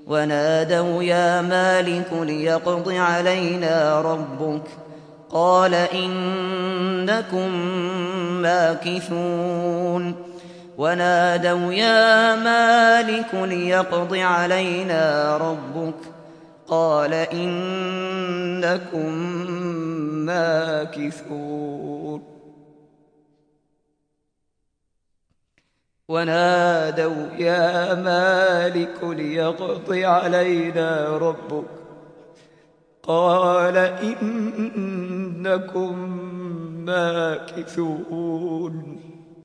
ونادوا يا مالك ليقض علينا ربك قال إنكم ماكثون ونادوا يا مالك ليقض علينا ربك قال إنكم ماكثون ونادوا يا مالك ليقض علينا ربك قال إنكم ماكثون